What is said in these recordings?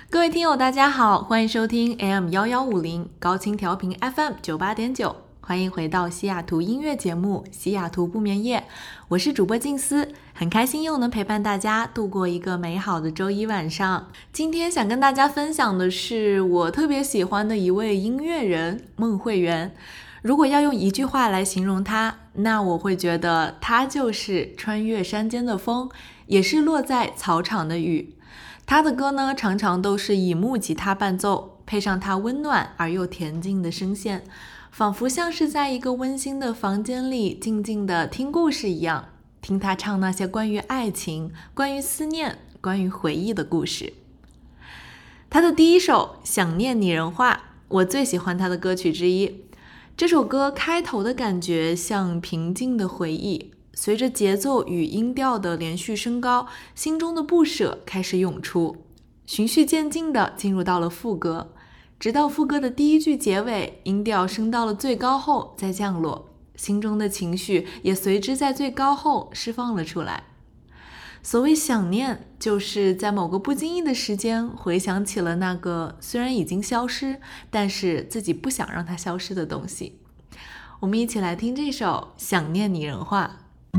各位听友大家好，欢迎收听 AM1150 高清调频 FM98.9， 欢迎回到西雅图音乐节目西雅图不眠夜，我是主播静思，很开心又能陪伴大家度过一个美好的周一晚上。今天想跟大家分享的是我特别喜欢的一位音乐人孟慧圆。如果要用一句话来形容他，那我会觉得他就是穿越山间的风，也是落在草场的雨。他的歌呢，常常都是以木吉他伴奏，配上他温暖而又恬静的声线，仿佛像是在一个温馨的房间里静静地听故事一样，听他唱那些关于爱情、关于思念、关于回忆的故事。他的第一首《想念拟人化》，我最喜欢他的歌曲之一。这首歌开头的感觉像平静的回忆，随着节奏与音调的连续升高，心中的不舍开始涌出，循序渐进地进入到了副歌，直到副歌的第一句结尾，音调升到了最高后再降落，心中的情绪也随之在最高后释放了出来。所谓想念，就是在某个不经意的时间回想起了那个虽然已经消失，但是自己不想让它消失的东西。我们一起来听这首《想念拟人化》。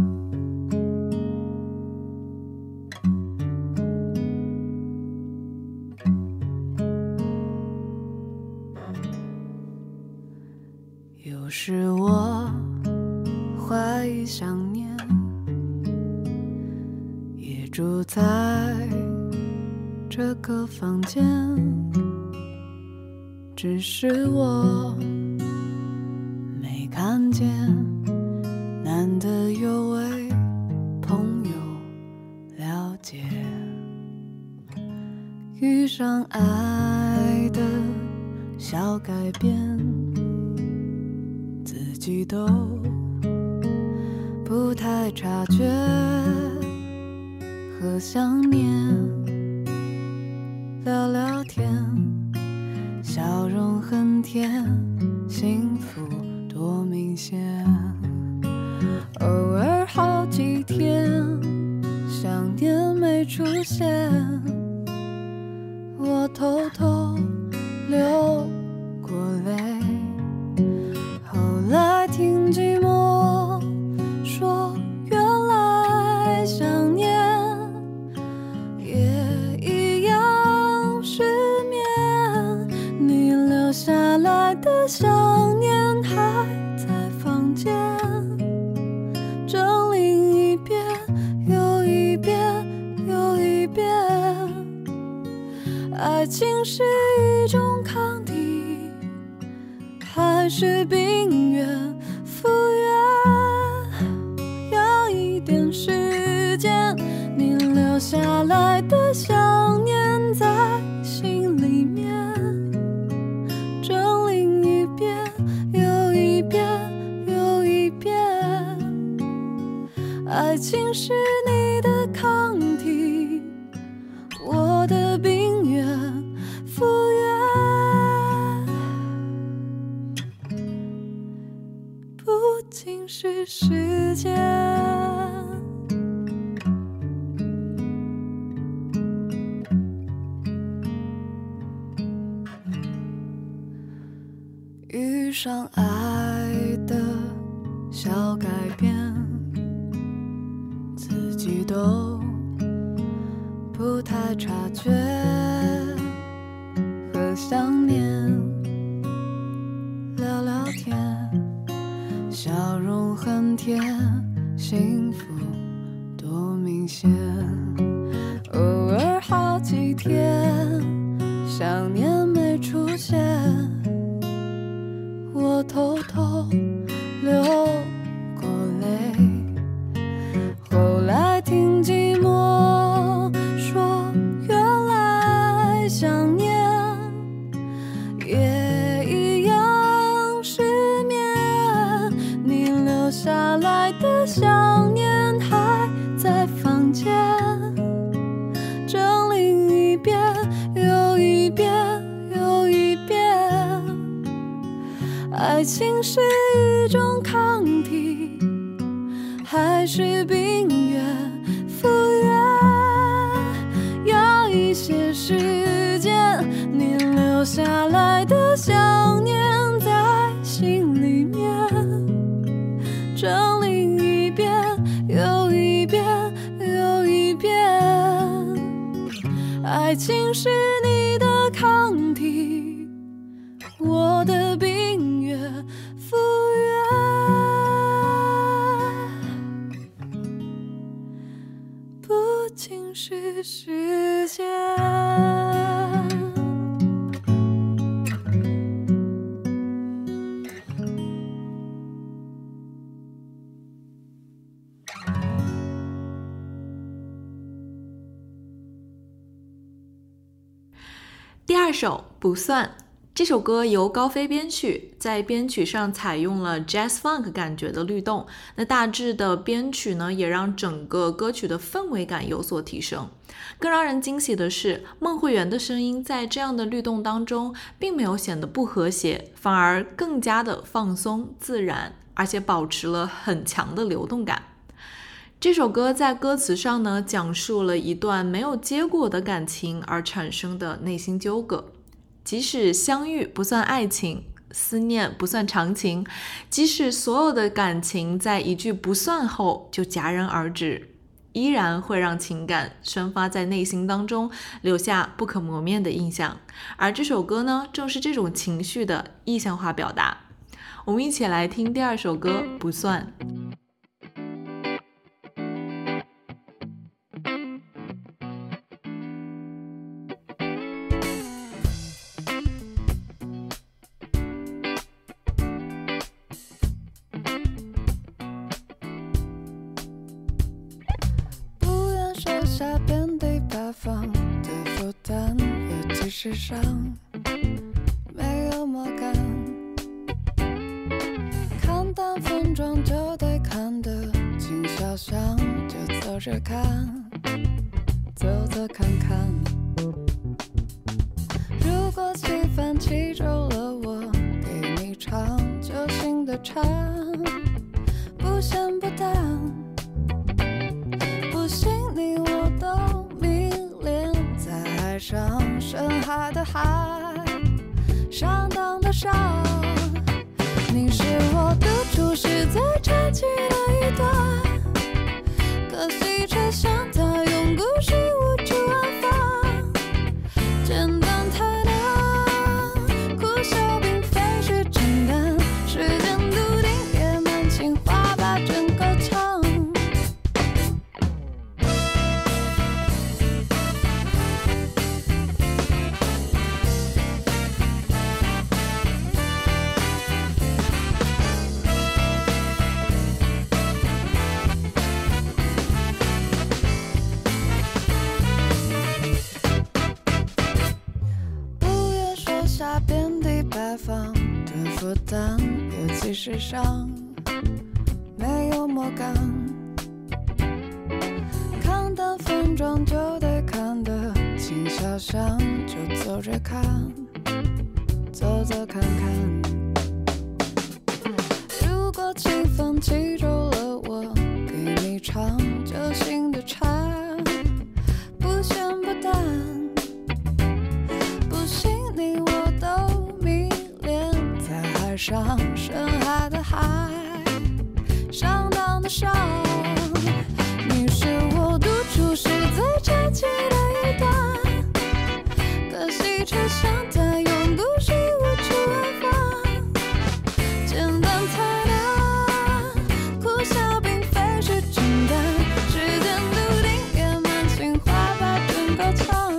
有时我怀疑想念也住在这个房间，只是我没看见，难得有位朋友了解，遇上爱的小改变，自己都不太察觉，和想念聊聊天，笑容很甜，幸福多明显。偶尔好几天想念没出现，我偷偷流过泪，后来听寂寞说，原来想念也一样失眠，你留下来的想念还在房间，整理一遍又一遍又一遍，爱情是一种抗体，还是冰原复原，要一点时间，你留下来的想念在心里面，整理一遍又一遍又一遍，爱情是你的抗体，我的冰原复原，不仅是时间。遇上爱的小改变，自己都不太察觉，和想念聊聊天，笑容很甜，幸福多明显。偶尔好几天想念没出现，我偷偷流过泪，后来听寂寞说，原来想念也一样失眠，你留下来的想念还在房间，整理一遍又一遍又一遍，爱情是一种抗体，还是冰原复原，要一些时间， 留下来的想念在心里面，整理一遍又一遍又一遍。爱情是你的抗体，我的冰月复原，不仅是时间。 第二首不算，这首歌由高飞编曲，在编曲上采用了 jazz funk 感觉的律动，那大致的编曲呢，也让整个歌曲的氛围感有所提升。更让人惊喜的是，孟慧圆的声音在这样的律动当中并没有显得不和谐，反而更加的放松自然，而且保持了很强的流动感。这首歌在歌词上呢，讲述了一段没有结果的感情而产生的内心纠葛。即使相遇不算爱情，思念不算长情，即使所有的感情在一句不算后就戛然而止，依然会让情感生发在内心当中，留下不可磨灭的印象。而这首歌呢，正是这种情绪的意象化表达。我们一起来听第二首歌《不算》。 下遍地八方的负担，尤其是伤，没有魔感。看淡分装就得看得轻小想，就走着看，走走看看。如果气氛气皱了，我给你唱就新的唱，不咸不淡。你我都迷恋在海上，深海的海，上当的上。你是我独处时最传奇的一段，可惜却像他用故事无处安放，简单太难，苦笑并非是承担，时间笃定也满情话把整个唱。遍地摆放的负担，尤其是伤，没有魔感。看淡分装就得看得轻小想，就走着看，走走看看。如果气氛气皱了，我给你唱就新的唱，不咸不淡。上深海的海，上当的上。你是我独处时最传奇的一段，可惜却像他用故事无处安放，简单太难，苦笑并非是承担，时间笃定也满情话把整个唱。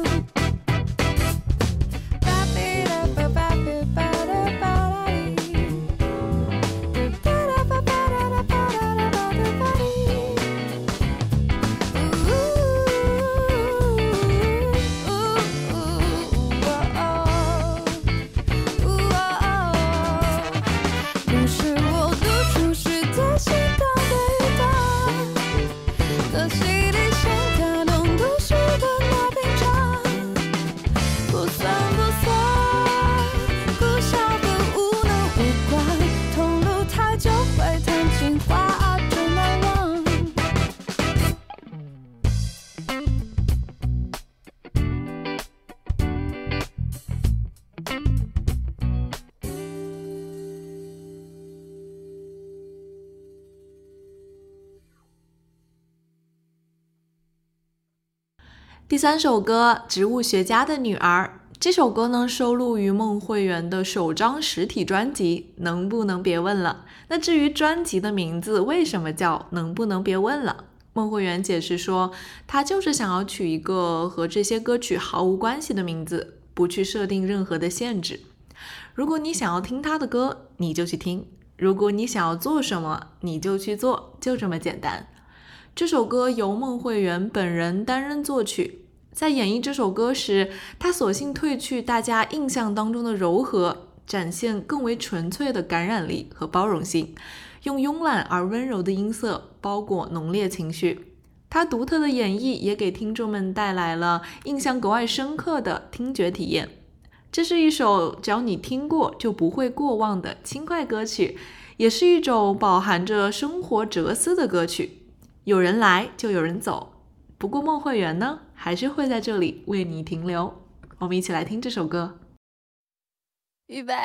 3首歌《植物学家的女儿》，这首歌呢收录于孟慧圆的首张实体专辑《能不能别问了》。那至于专辑的名字为什么叫能不能别问了，孟慧圆解释说，她就是想要取一个和这些歌曲毫无关系的名字，不去设定任何的限制。如果你想要听她的歌，你就去听；如果你想要做什么，你就去做，就这么简单。这首歌由孟慧圆本人担任作曲，在演绎这首歌时，她索性褪去大家印象当中的柔和，展现更为纯粹的感染力和包容性，用慵懒而温柔的音色包裹浓烈情绪。她独特的演绎也给听众们带来了印象格外深刻的听觉体验。这是一首只要你听过就不会过忘的轻快歌曲，也是一种饱含着生活哲思的歌曲。有人来就有人走，不过孟慧圆呢，还是会在这里为你停留。我们一起来听这首歌。 预备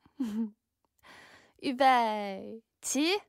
预备起。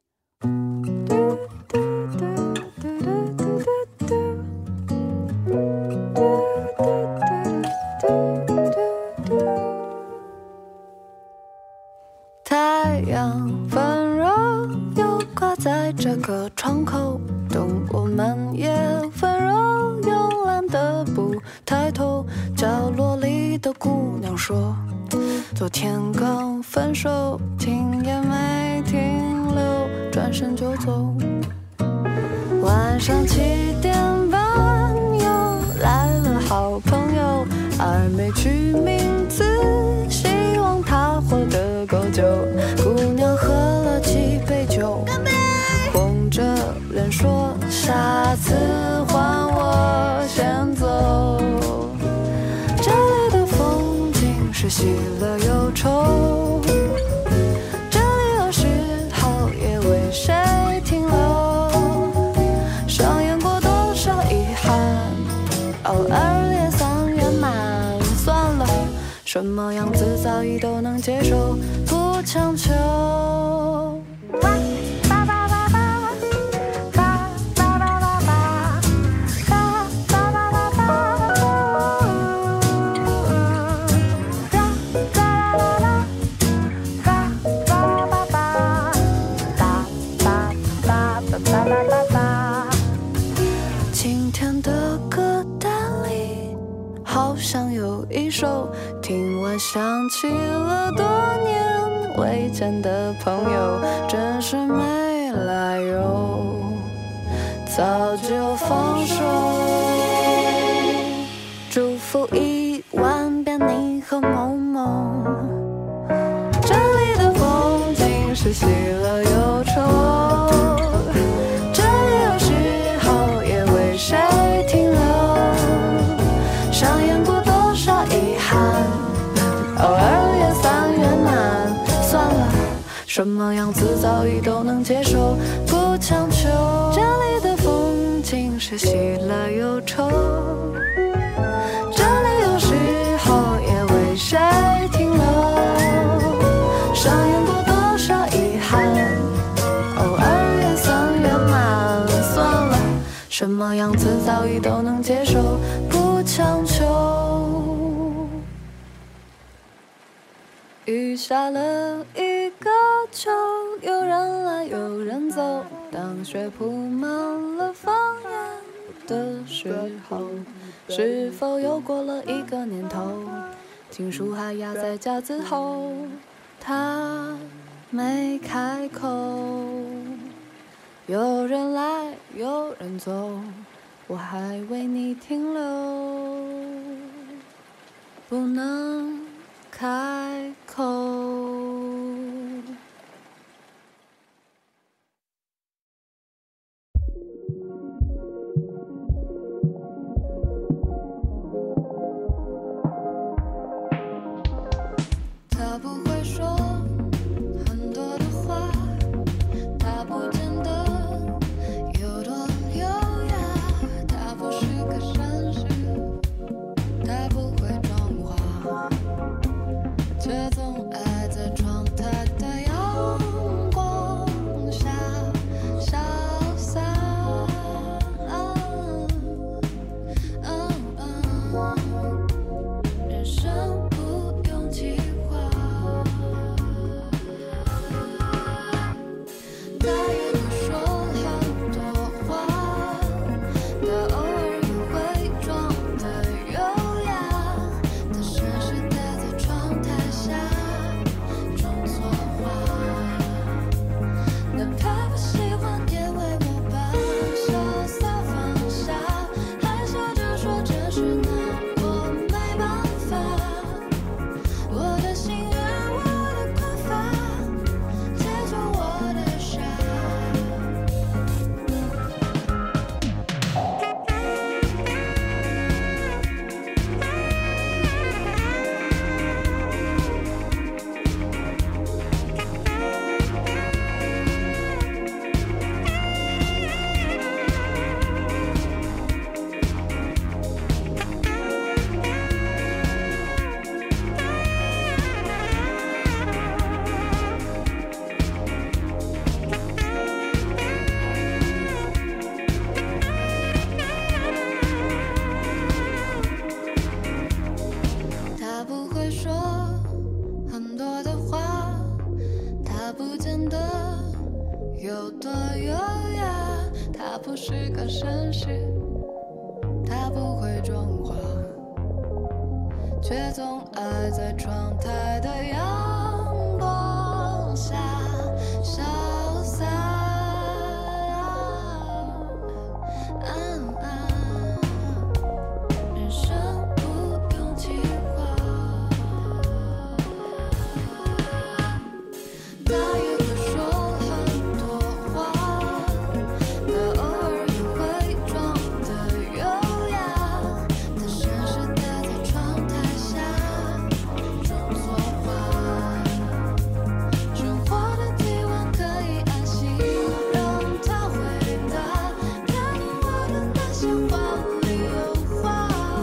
太阳温柔又挂在这个窗口，等我们也温柔慵懒的不抬头。角落里的姑娘说，昨天刚分手，停也没停留，转身就走。晚上7点半又来了好朋友，还没取名字，希望他活得够久。姑娘喝了几杯酒，红着脸说，下次换我先走。这里的风景是喜乐忧愁，这里有时候也为谁停留，上演过多少遗憾，偶尔也算圆满。算了，什么样子早已都能接受，不强求。今天的歌单里好像有一首，听完想起了多年未见的朋友，真是没来由，早就放手。祝福1万遍你和某某，这里的风景是喜乐忧愁，这里有时候也为谁停留，上演过多少遗憾，偶尔也算圆满。算了，什么样子早已都能接受，不强求。这里的风景是喜乐忧愁，这里有时候也为谁停留，上演过多少遗憾，偶尔也算圆满。算了，什么样子早已都能接受，不强求。雨下了一个秋，有人来有人走，当雪铺满了房檐的时候，是否又过了一个年头，情书还压在架子后，他没开口。有人来有人走，我还为你停留，不能开口。他不会说很多的话，他不见得有多优雅，他不是个绅士，他不会装话，却总爱在窗台不是个绅士，他不会装话，却总爱在窗台的阳光下潇洒。人生不用计划，他也会说很多话，他偶尔也会装得优雅，他绅士待在窗台下装作话，生活的提问可以安心让他回答，看懂我的那些话里有话，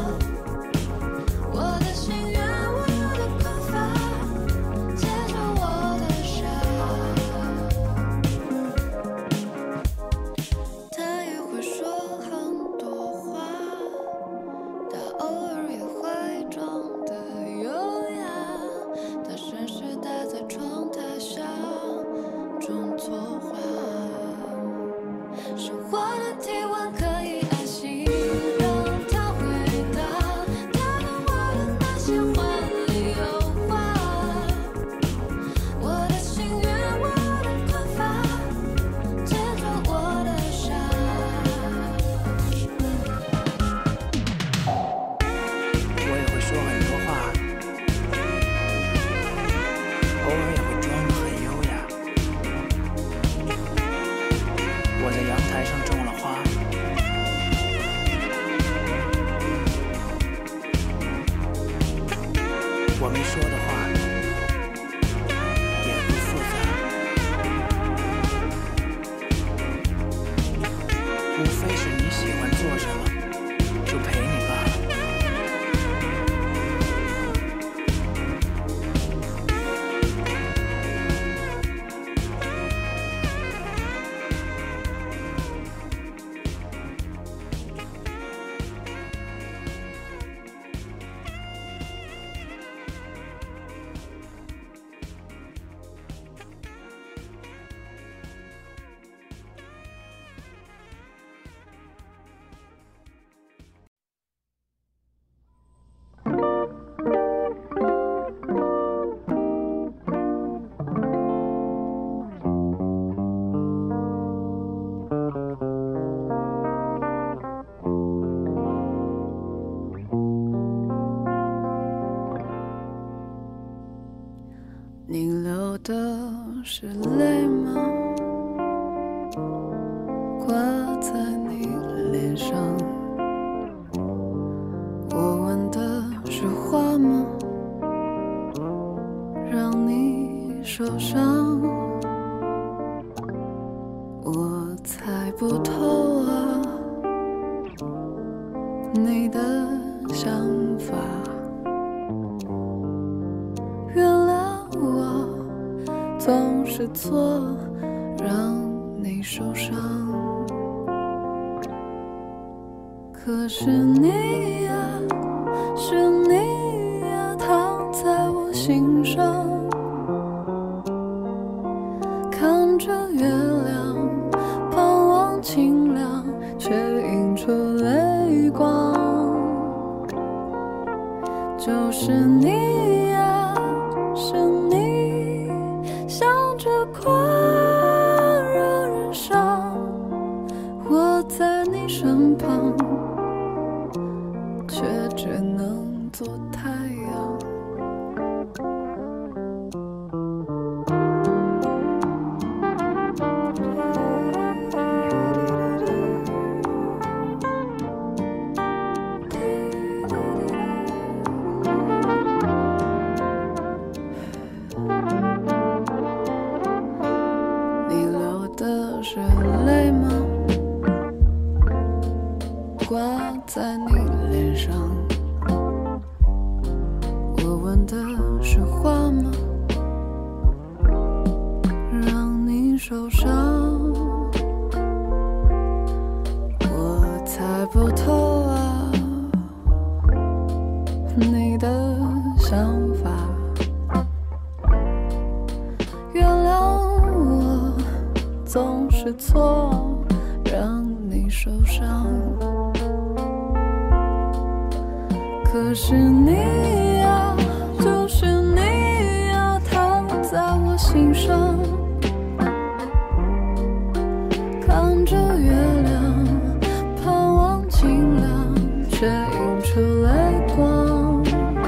我的心愿我有的困乏，接着我的傻，他也会说很多话，他偶尔也会装得优雅，他绅士待在窗台下装作话，生活的提问可以安心让他回答，他懂我的那些话里有话，我的心愿我的困乏，接着我的傻， 我也会说很多话，偶尔也会装得很优雅。我在阳台上种了花，我没说的话也不复杂，无非是你喜欢做什么就陪你罢了。 你流的是泪吗？挂在你脸上。我闻的是花吗？让你受伤。我猜不透啊，你的想法。原谅我总是错，让你受伤。可是你呀，是你呀，躺在我心上，看着月亮，盼望清凉，却映出泪光。就是你呀，是你向着光让人伤，我在你身旁，却只能做太阳。你流的是泪吗？挂在你脸上。我闻的是花吗？让你受伤。我猜不透啊，你的想法。原谅我总是错，让你受伤。可是你呀，就是你呀，躺在我心上，看着月亮，盼望清凉，却映出泪光。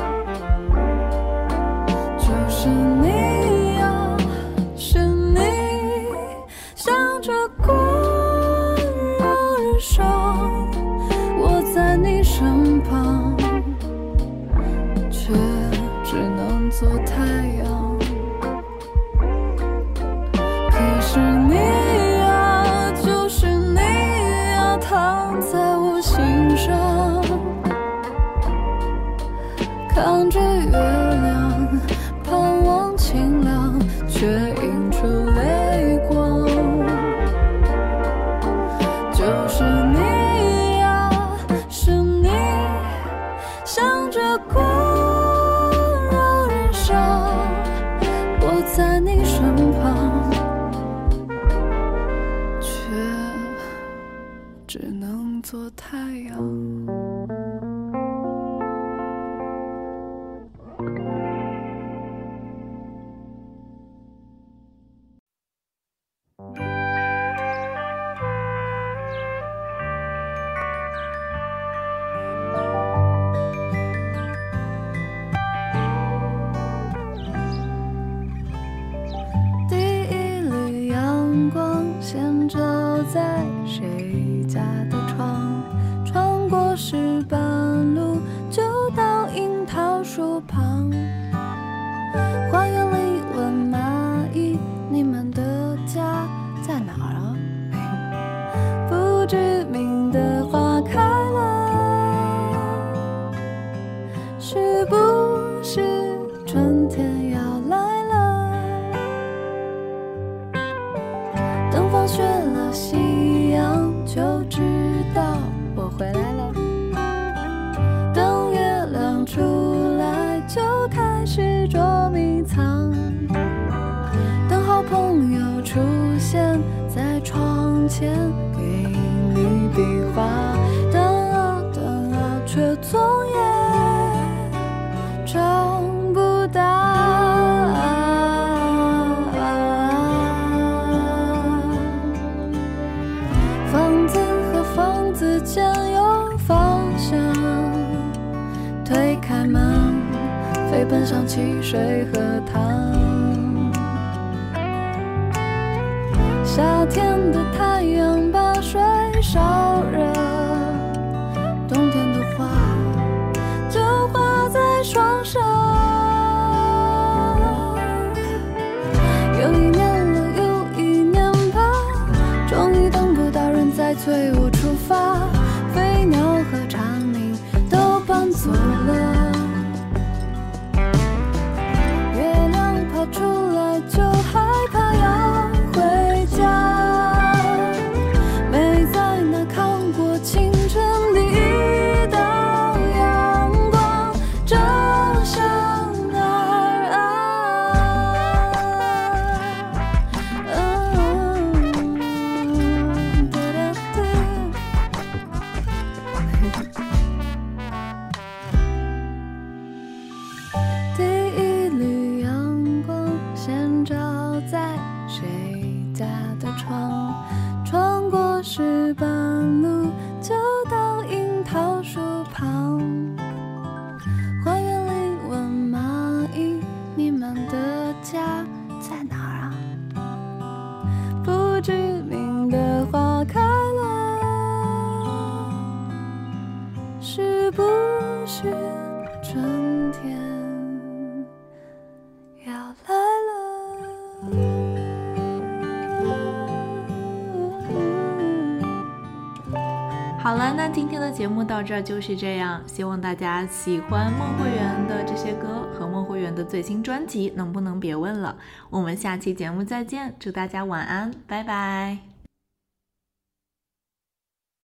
就是你呀，是你，向着光让人伤，我在你身旁，却只能做太阳。可是你呀，就是你呀，躺在我心上，看着月亮，盼望清凉，却映出泪光。就是你呀，是你，向着光让人伤，我在你身旁，却只能做太阳。先照在谁家的窗，穿过石板路，就到樱桃树旁。花园里问蚂蚁，你们的家在哪儿啊？不知名的花开了，是不是春天要来了？等放学了夕阳，就知道我回来了。等月亮出来，就开始捉迷藏。等好朋友出现在窗前，给你笔画。等啊等啊，却总也找不到。房子间有方向，推开门，飞奔向汽水和糖。夏天的太阳把水烧热，冬天的花就画在霜上。又一年了，又一年吧，终于等不到人在催我出发，飞鸟和蝉鸣都搬走了，月亮爬出来就害怕要回家，没在那看过清晨第一道阳光照向哪儿啊？第一缕阳光先照在谁家的窗，穿过石板路，就到樱桃树旁。花园里问蚂蚁，你们的家在哪儿啊？不知名的花开了，是不是春天要来了？ 好了，那今天的节目到这儿就是这样，希望大家喜欢孟慧圆的这些歌和孟慧圆的最新专辑，能不能别问了。我们下期节目再见，祝大家晚安，拜拜。